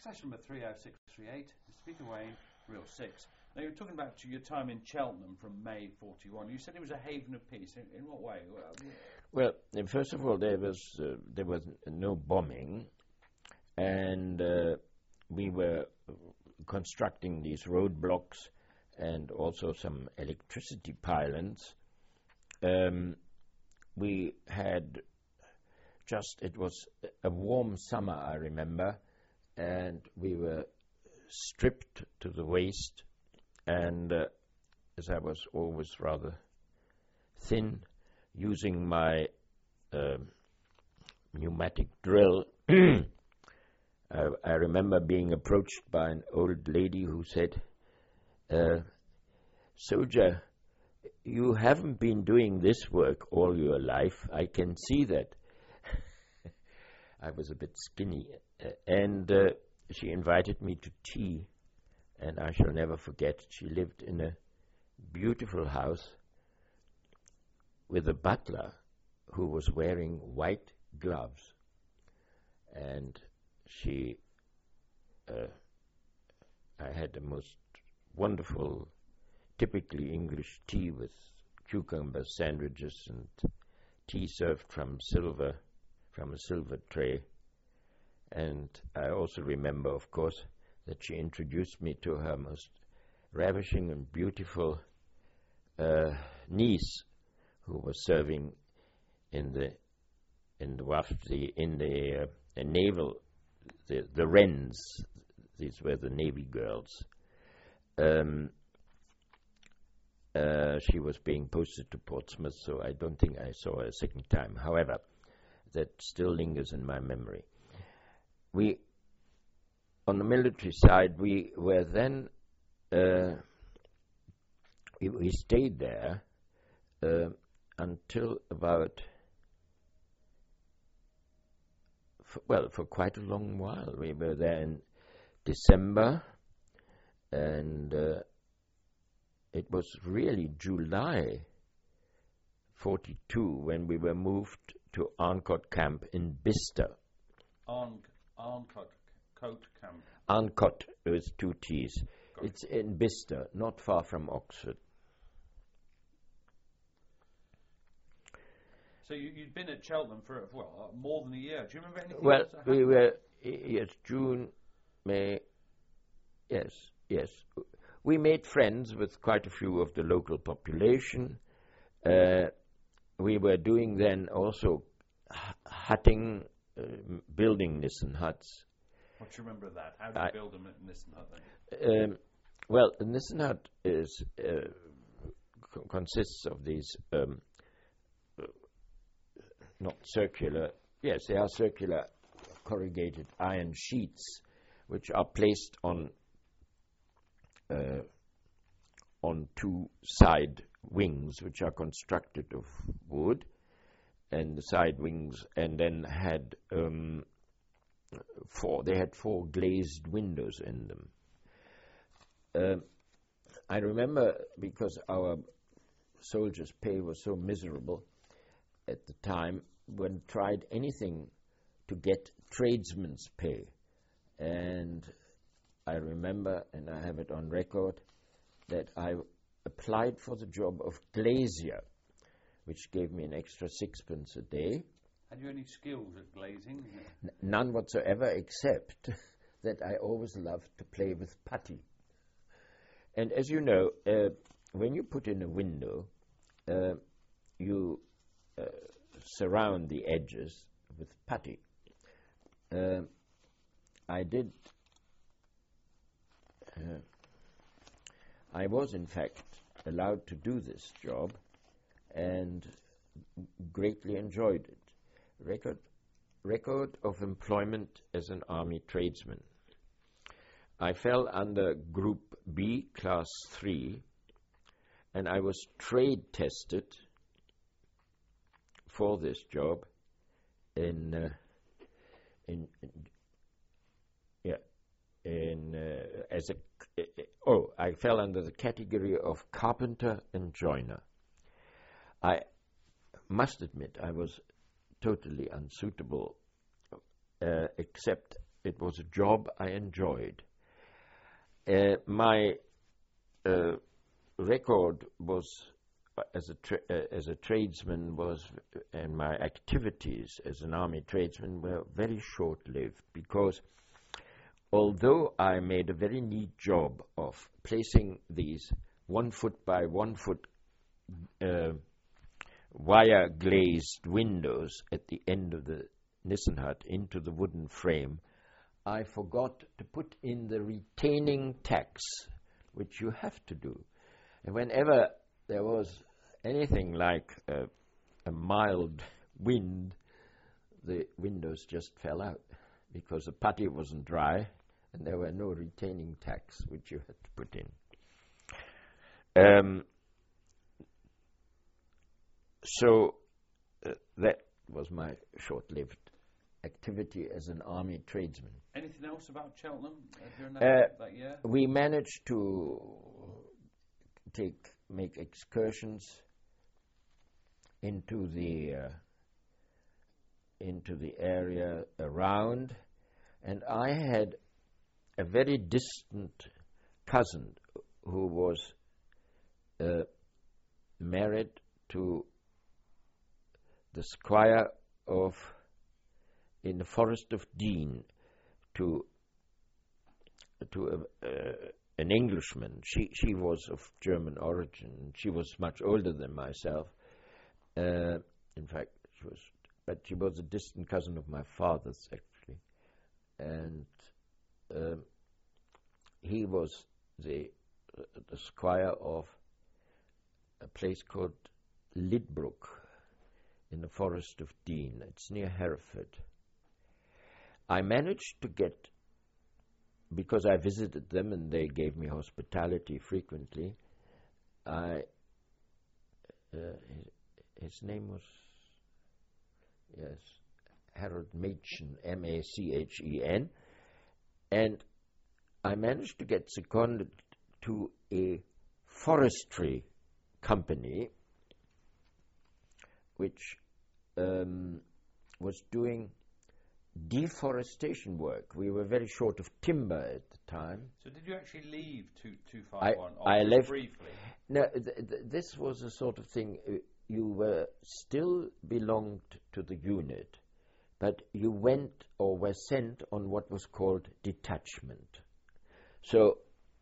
backslash number 30638. Speaker Wayne, Real 6. Now, you were talking about your time in Cheltenham from May 41. You said it was a haven of peace. In what way? Well, first of all, there was no bombing, and we were constructing these roadblocks and also some electricity pylons. We had it was a warm summer, I remember, and we were stripped to the waist, and as I was always rather thin, using my pneumatic drill, I remember being approached by an old lady who said, "Soldier, you haven't been doing this work all your life. I can see that." I was a bit skinny, and she invited me to tea, and I shall never forget. She lived in a beautiful house with a butler who was wearing white gloves, and I had the most wonderful, typically English tea with cucumber sandwiches and tea served from a silver tray. And I also remember, of course, that she introduced me to her most ravishing and beautiful niece, who was serving in the naval, the Wrens. These were the Navy girls. She was being posted to Portsmouth, so I don't think I saw her a second time. However, that still lingers in my memory. On the military side, we were then, we stayed there until about, for quite a long while. We were there in December, and it was really July 42 when we were moved to Arncott Camp in Bicester. Arncott Camp. Arncott with two T's. It's in Bicester, not far from Oxford. So you'd been at Cheltenham for, more than a year. Do you remember anything Well, else that we happened? were, June, May, yes. We made friends with quite a few of the local population. We were doing then also hutting, building Nissen huts. What do you remember of that? How did you build a Nissen hut then? Well, the Nissen hut consists of these not circular, yes, they are circular corrugated iron sheets, which are placed on two side wings, which are constructed of wood, and the side wings, and then had four glazed windows in them. I remember, because our soldiers' pay was so miserable at the time, one tried anything to get tradesmen's pay. And I remember, and I have it on record, that I applied for the job of glazier, which gave me an extra 6p a day. Had you any skills at glazing? None whatsoever, except that I always loved to play with putty. And as you know, when you put in a window, you surround the edges with putty. I was in fact allowed to do this job and greatly enjoyed it. Record of employment as an army tradesman. I fell under Group B, Class 3, and I was trade tested for this job I fell under the category of carpenter and joiner. I must admit I was totally unsuitable, except it was a job I enjoyed. My record was as a tradesman and my activities as an army tradesman were very short-lived, because although I made a very neat job of placing these 1 foot by 1 foot wire glazed windows at the end of the Nissen hut into the wooden frame, I forgot to put in the retaining tacks, which you have to do. And whenever there was anything like a mild wind, the windows just fell out because the putty wasn't dry and there were no retaining tacks which you had to put in. So that was my short-lived activity as an army tradesman. Anything else about Cheltenham during that year? We managed to make excursions into the area around, and I had a very distant cousin who was married to the squire in the Forest of Dean, to an Englishman. She was of German origin. She was much older than myself. In fact, she was a distant cousin of my father's, actually. And he was the squire of a place called Lidbrook in the Forest of Dean. It's near Hereford. I managed to get, because I visited them and they gave me hospitality frequently, his name was, Harold Machen, Machen, and I managed to get seconded to a forestry company which was doing deforestation work. We were very short of timber at the time. So did you actually leave 251? I left briefly. No, this was a sort of thing. You were still belonged to the unit, but you went or were sent on what was called detachment. So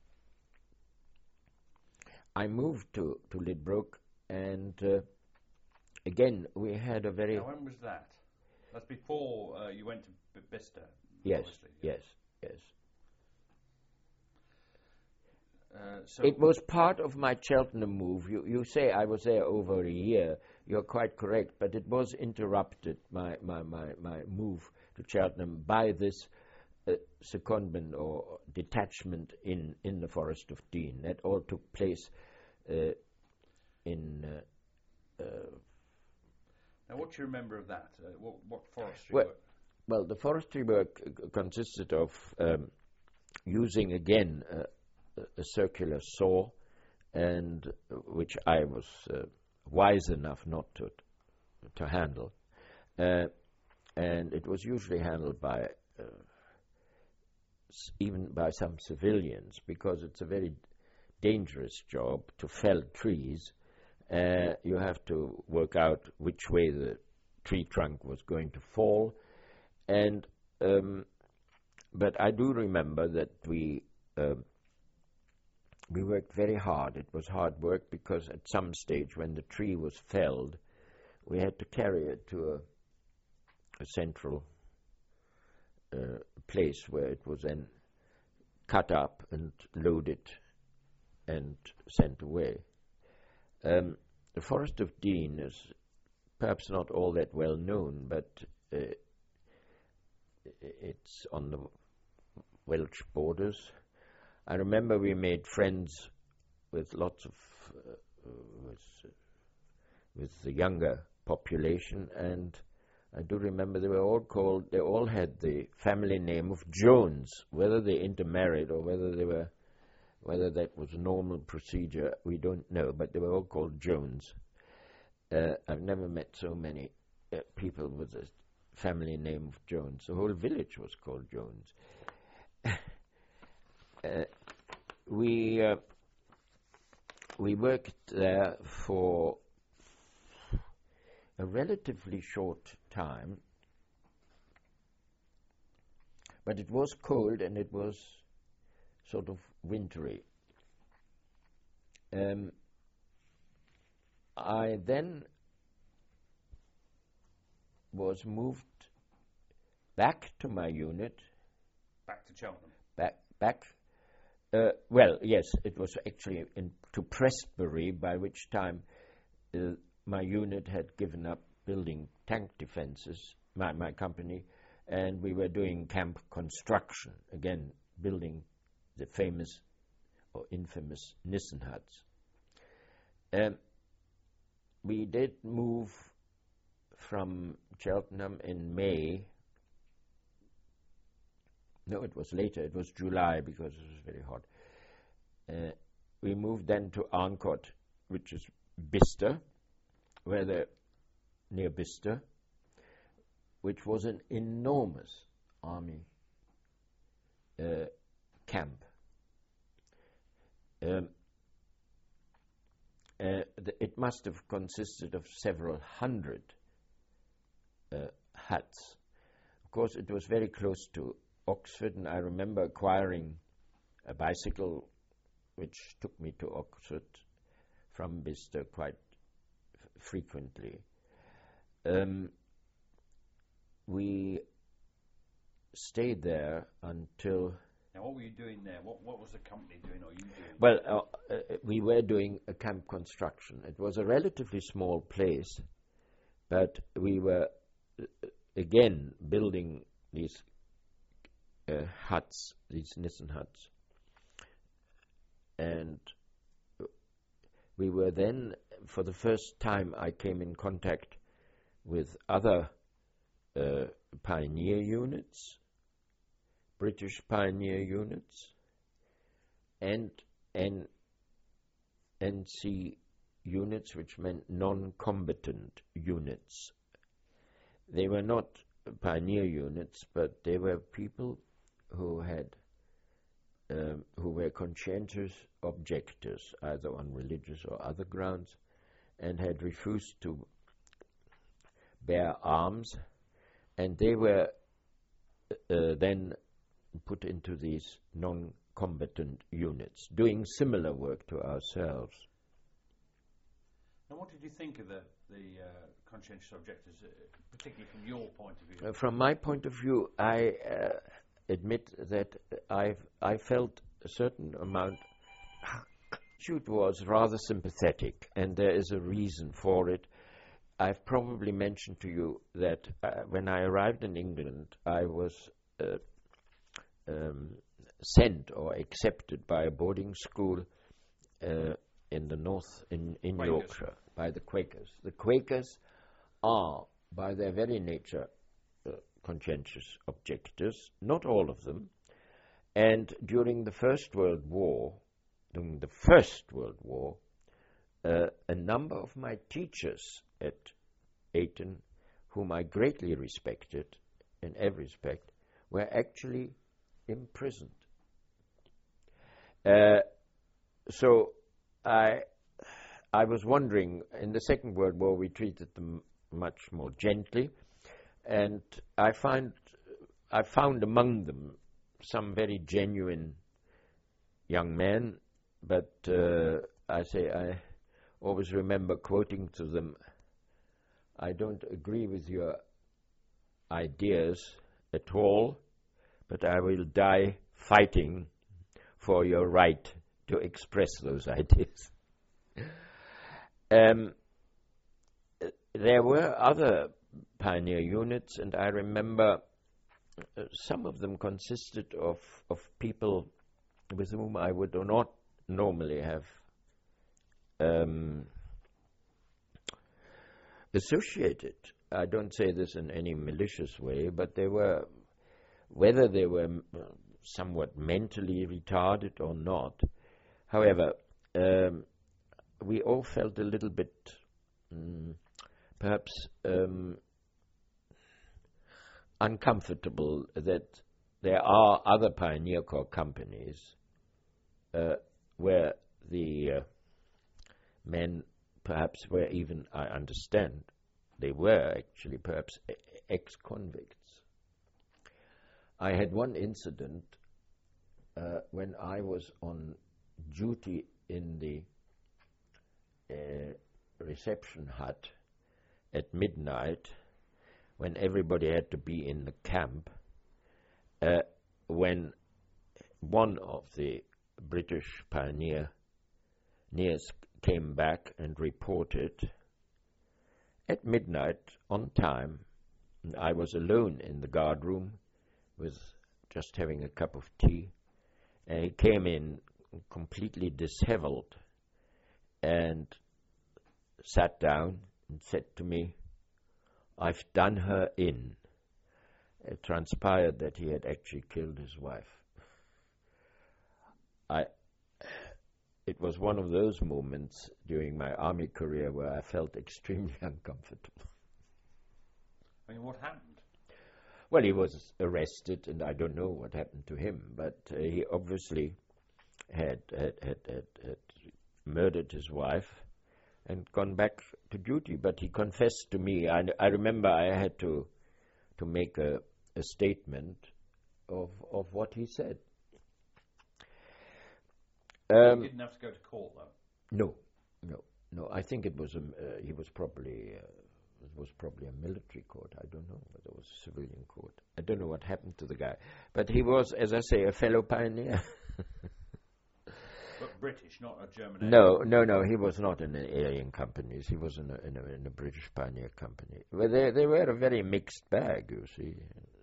I moved to Lidbrook, and again we had a very... Now, when was that? That's before you went to Bicester. Yes, obviously. yes. So it was part of my Cheltenham move. You say I was there over a year. You're quite correct, but it was interrupted, my move to Cheltenham, by this secondment or detachment in the Forest of Dean. That all took place in... Now, what do you remember of that? What forestry work? work? Well, the forestry work consisted of using, again, a circular saw, and which I was wise enough not to handle. And it was usually handled by even by some civilians, because it's a very dangerous job to fell trees. You have to work out which way the tree trunk was going to fall, and but I do remember that we worked very hard. It was hard work because at some stage when the tree was felled, we had to carry it to a central place where it was then cut up and loaded and sent away. The Forest of Dean is perhaps not all that well known, but it's on the Welsh borders. I remember we made friends with lots of with the younger population, and I do remember they all had the family name of Jones. Whether they intermarried or whether that was a normal procedure, we don't know, but they were all called Jones. I've never met so many people with family name of Jones. The whole village was called Jones. We worked there for a relatively short time, but it was cold and it was sort of wintry. I then was moved back to my unit. Back to Cheltenham. Back. Well, yes, it was actually to Prestbury, by which time my unit had given up building tank defences, my company, and we were doing camp construction, again, building the famous or infamous Nissen huts. We did move from Cheltenham in May. No, it was later. It was July because it was very hot. We moved then to Arncourt, which is Bicester, near Bicester, which was an enormous army camp. It must have consisted of several hundred huts. Of course, it was very close to Oxford, and I remember acquiring a bicycle which took me to Oxford from Bicester quite frequently. We stayed there until... Now, what were you doing there? What was the company doing, or you doing? Well, we were doing a camp construction. It was a relatively small place, but we were, again, building these huts, these Nissen huts. And we were then, for the first time, I came in contact with other pioneer units, British pioneer units, and NC units, which meant non-combatant units. They were not pioneer units, but they were people who were conscientious objectors, either on religious or other grounds, and had refused to bear arms, and they were then put into these non-combatant units, doing similar work to ourselves. And what did you think of the conscientious objectors, particularly from your point of view? From my point of view, I admit that I felt a certain amount. Jude was rather sympathetic, and there is a reason for it. I've probably mentioned to you that when I arrived in England, I was sent or accepted by a boarding school in the north, in Yorkshire, by the Quakers. The Quakers are, by their very nature, conscientious objectors, not all of them. And during the First World War, a number of my teachers at Eton, whom I greatly respected in every respect, were actually imprisoned. So I was wondering, in the Second World War we treated them much more gently, and I found among them some very genuine young men, but I always remember quoting to them, "I don't agree with your ideas at all, but I will die fighting for your right to express those ideas." There were other pioneer units, and I remember some of them consisted of people with whom I would not normally have associated. I don't say this in any malicious way, but they were, whether they were somewhat mentally retarded or not. However, we all felt a little bit, perhaps, uncomfortable that there are other Pioneer Corps companies where the men perhaps were even, I understand, they were actually perhaps ex-convicts. I had one incident when I was on duty in the reception hut at midnight, when everybody had to be in the camp, when one of the British pioneers came back and reported at midnight on time. I was alone in the guard room with just having a cup of tea, and he came in completely disheveled and sat down and said to me, "I've done her in." It transpired that he had actually killed his wife. It was one of those moments during my army career where I felt extremely uncomfortable. I mean, what happened? Well, he was arrested, and I don't know what happened to him, but he obviously had murdered his wife and gone back to duty. But he confessed to me. I remember I had to make a statement of what he said. You didn't have to go to court, though. No. I think it was he was probably it was probably a military court. I don't know whether it was a civilian court. I don't know what happened to the guy, but he was, as I say, a fellow pioneer. But British, not a German. No. He was not in the alien companies. He was in a British pioneer company. Well, they were a very mixed bag, you see.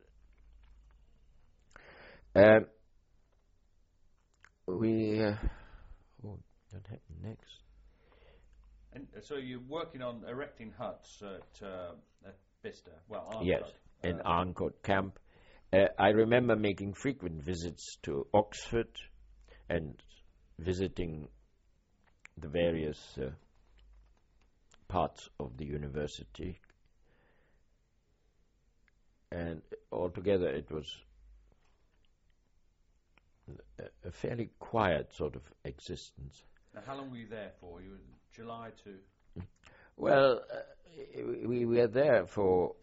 What happened next? And so you're working on erecting huts at Bicester, Arncott. Yes, in Arncott camp. I remember making frequent visits to Oxford and visiting the various parts of the university. And altogether it was a fairly quiet sort of existence. Now, how long were you there for? You were July to... Well, we were there for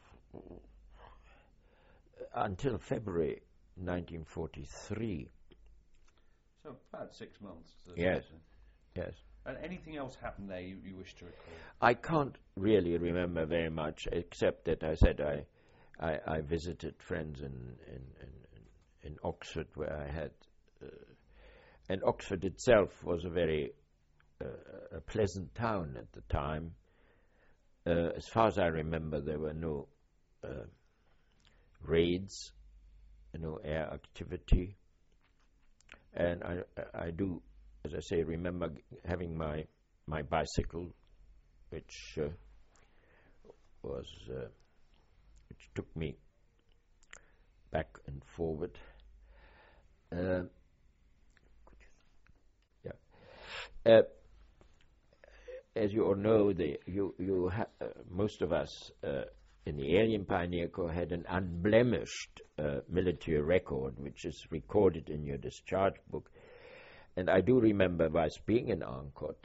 until February 1943. So about 6 months. Yes. And anything else happened there you wish to recall? I can't really remember very much, except that I said I visited friends in Oxford, where I had... and Oxford itself was a very a pleasant town at the time. As far as I remember, there were no raids, no air activity. And I do, as I say, remember having my bicycle, which took me back and forward. As you all know, most of us in the Alien Pioneer Corps had an unblemished military record, which is recorded in your discharge book. And I do remember, whilst being in Arncott,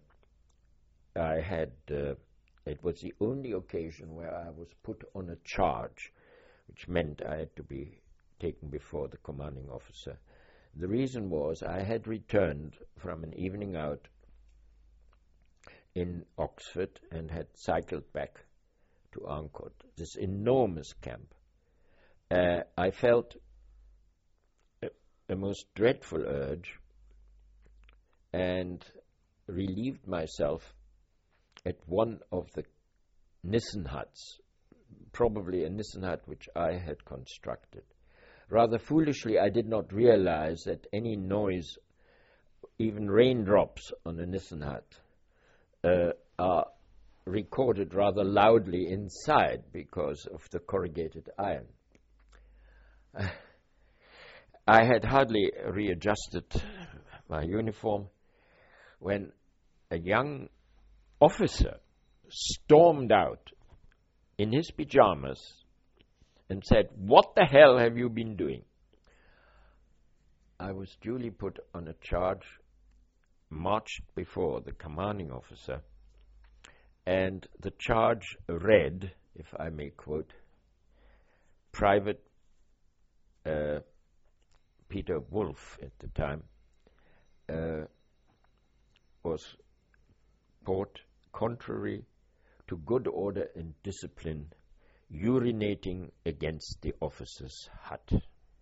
I had it was the only occasion where I was put on a charge, which meant I had to be taken before the commanding officer. The reason was I had returned from an evening out in Oxford and had cycled back to Arncott, this enormous camp. I felt a most dreadful urge and relieved myself at one of the Nissen huts, probably a Nissen hut which I had constructed. Rather foolishly, I did not realize that any noise, even raindrops on a Nissen hut, are recorded rather loudly inside because of the corrugated iron. I had hardly readjusted my uniform when a young officer stormed out in his pajamas and said, "What the hell have you been doing?" I was duly put on a charge, marched before the commanding officer, and the charge read, if I may quote, Private Peter Wolf at the time was caught contrary to good order and discipline, urinating against the officer's hut.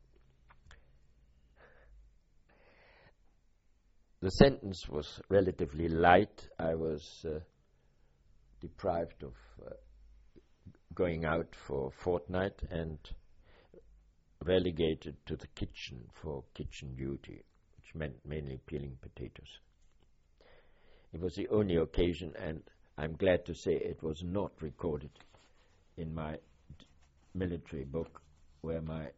The sentence was relatively light. I was deprived of going out for a fortnight and relegated to the kitchen for kitchen duty, which meant mainly peeling potatoes. It was the only occasion, and I'm glad to say it was not recorded in my military book, where my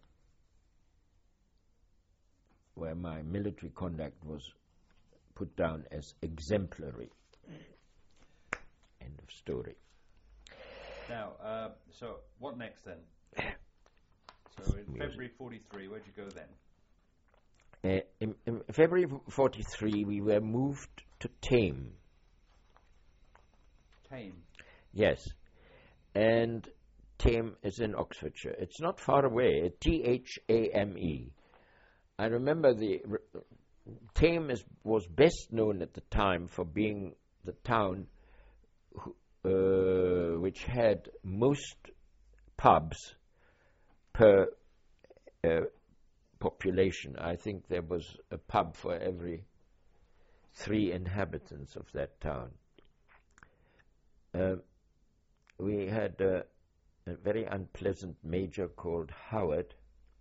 military conduct was put down as exemplary. End of story. Now, so what next then? So in February 43, where'd you go then? In February 43, we were moved to Thame. Thame? Yes. And Thame is in Oxfordshire. It's not far away. Thame. I remember Thame was best known at the time for being the town which had most pubs per population. I think there was a pub for every 3 inhabitants of that town. We had a very unpleasant major called Howard.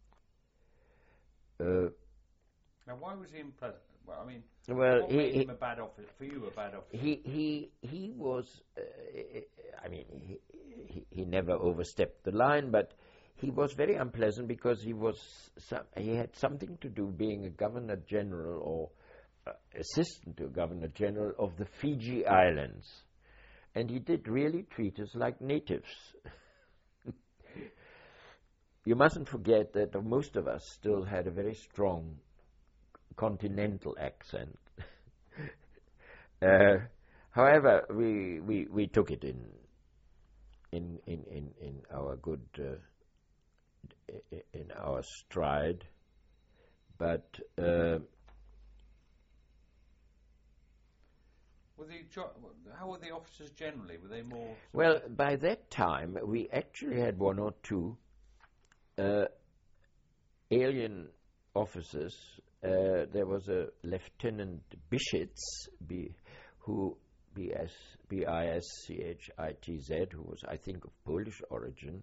Now, why was he unpleasant? Well, I mean, what made him a bad officer? For you, a bad officer? He was. I mean, he never overstepped the line, but he was very unpleasant because he had something to do being a Governor General or assistant to a Governor General of the Fiji Islands, and he did really treat us like natives. You mustn't forget that most of us still had a very strong continental accent. However, we took it in our good in our stride, but how were the officers generally? Were they more? Well, by that time we actually had 1 or 2 alien officers. There was a Lieutenant Bischitz, Bischitz, who was, I think, of Polish origin,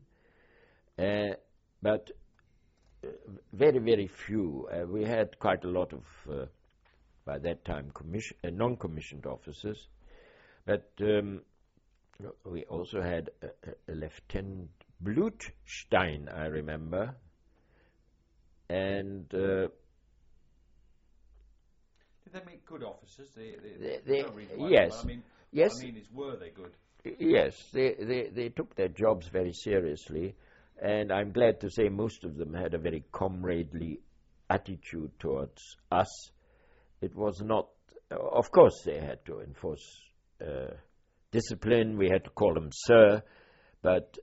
but very, very few. We had quite a lot of, by that time, non-commissioned officers, but we also had a Lieutenant Blutstein, I remember, and did they make good officers? Yes. I mean, yes. What I mean is, were they good? Yes, they took their jobs very seriously, and I'm glad to say most of them had a very comradely attitude towards us. It was not, of course, they had to enforce discipline. We had to call them sir, but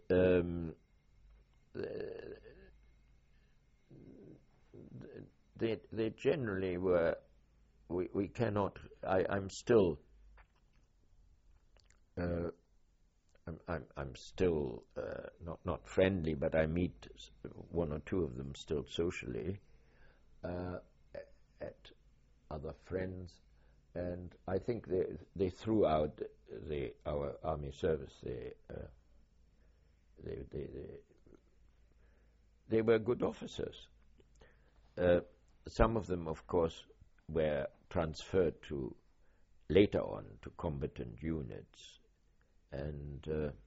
they generally were. We cannot. I'm still. I'm still not friendly, but I meet 1 or 2 of them still socially at other friends, and I think they threw out our army service. They were good officers. Some of them, of course, were transferred to later on to combatant units, and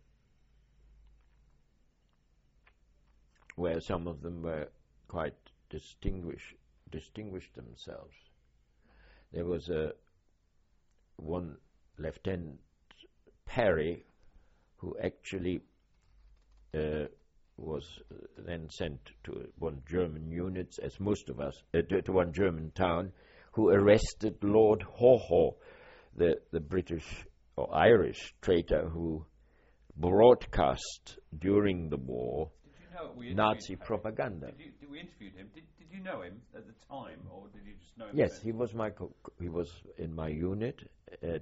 where some of them were quite distinguished themselves. There was one Lieutenant Parry who actually was then sent to one German unit, as most of us, to one German town, who arrested Lord Haw Haw, the British or Irish traitor who broadcast during the war Nazi propaganda. We interviewed him. Did you know him at the time, or did you just know him? Yes, he was he was in my unit at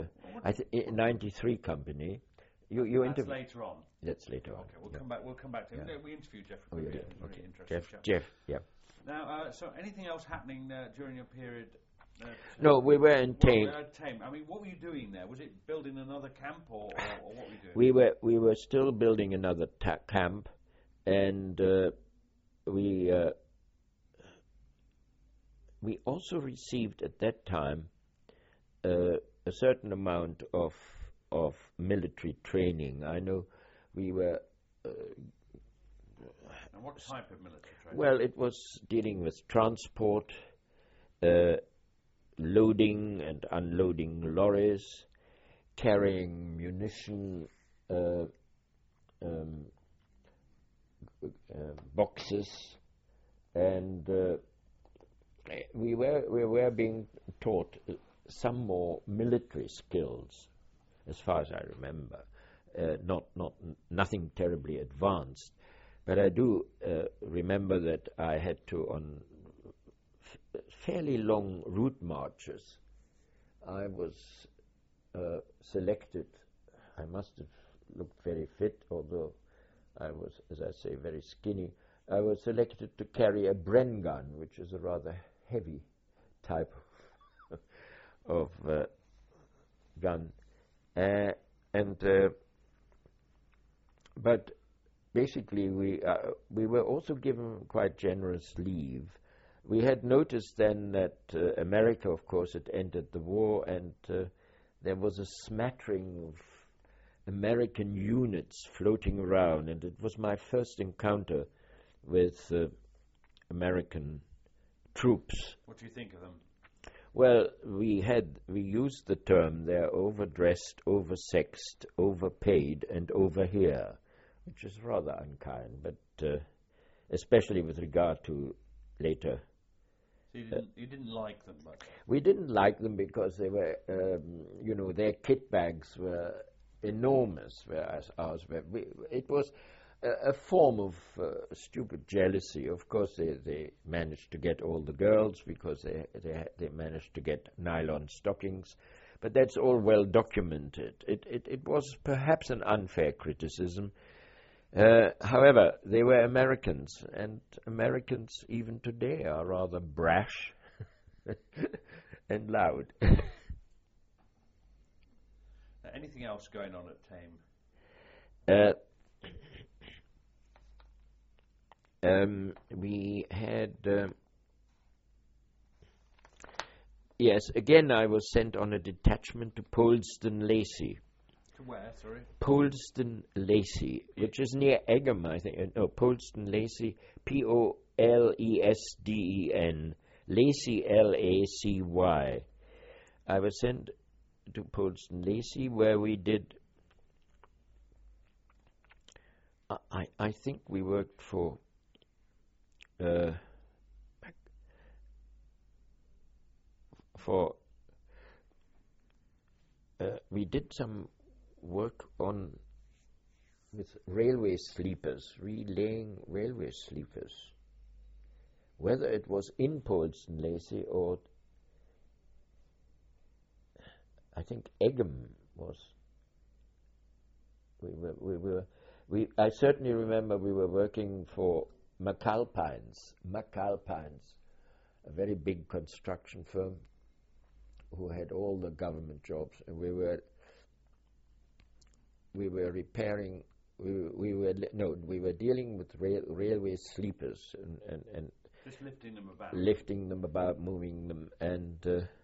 93 Company. You That's interviewed later on. That's later on. Okay, we'll come back to him. Yeah. We interviewed Geoffrey. Oh, yeah. He's a really interesting chap. Jeff, yeah. Now, so anything else happening during your period? No, we were in Thame. Thame. I mean, what were you doing there? Was it building another camp, or what were you doing? We were still building another camp, and we also received at that time a certain amount of military training. I know we were. And what type of military training? Well, it was dealing with transport, loading and unloading lorries, carrying munition boxes, and we were being taught some more military skills, as far as I remember. Nothing terribly advanced, but I do remember that I had to, on fairly long route marches, I was selected. I must have looked very fit, although I was, as I say, very skinny. I was selected to carry a Bren gun, which is a rather heavy type of gun, but basically we were also given quite generous leave. We had noticed then that America, of course, had entered the war, and there was a smattering of American units floating around, and it was my first encounter with American troops. What do you think of them? Well, we used the term they're overdressed, oversexed, overpaid, and over here, which is rather unkind, but especially with regard to later. So you didn't like them much? We didn't like them because they were, their kit bags were enormous, whereas ours were. It was a form of stupid jealousy. Of course, they managed to get all the girls because they managed to get nylon stockings, but that's all well documented. It was perhaps an unfair criticism. However, they were Americans, and Americans even today are rather brash and loud. Anything else going on at Thame? We had... yes, again I was sent on a detachment to Polesden Lacey. To where, sorry? Polesden Lacey, which is near Egham, I think. No, Polesden Lacey, Polesden, Lacey, Lacy. I was sent to Polesden Lacey, where we did... I think we worked for... we did some work with railway sleepers, relaying railway sleepers. Whether it was in Polesden Lacey or I think Egham was. I certainly remember we were working for McAlpines, a very big construction firm who had all the government jobs, and we were repairing. We were dealing with railway sleepers and just lifting them about, moving them, and